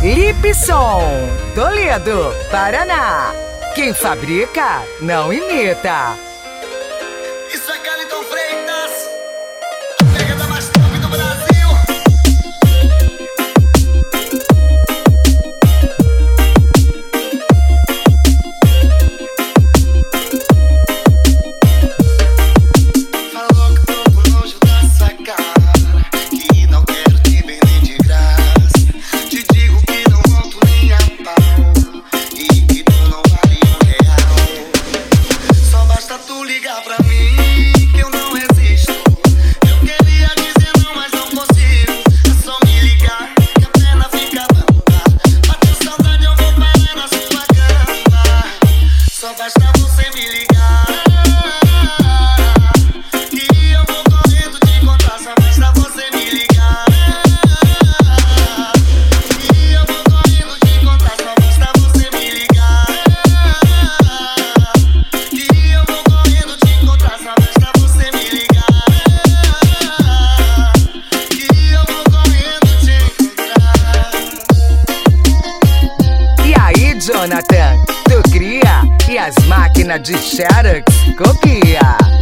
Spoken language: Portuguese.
Lipson, Toledo, Paraná. Quem fabrica, não imita. Isso é Caliton Freitas, pegada mais top do Brasil. Falou que tô com nojo da sua cara, que não quero te ver nem de graça. Te digo que não volto nem a pau e que tu não vale R$1. Só basta tu ligar pra mim que eu não resisto. Eu queria dizer não, mas não consigo. É só me ligar que a pena fica bamba. Bateu saudade, eu vou parar na sua cama. Só basta você me ligar que eu vou correndo te encontrar. Só basta você me ligar que eu vou correndo te encontrar. Só basta você me ligar que eu vou correndo te encontrar. Só basta você me ligar que eu vou correndo te encontrar. E aí, Jonathan, tu cria e as máquinas de Xerox copia.